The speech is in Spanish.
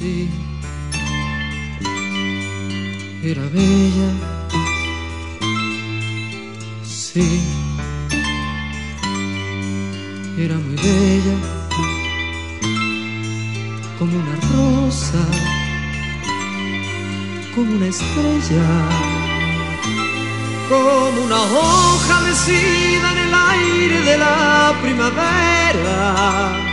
Sí, era bella, sí, era muy bella, como una rosa, como una estrella, como una hoja mecida en el aire de la primavera.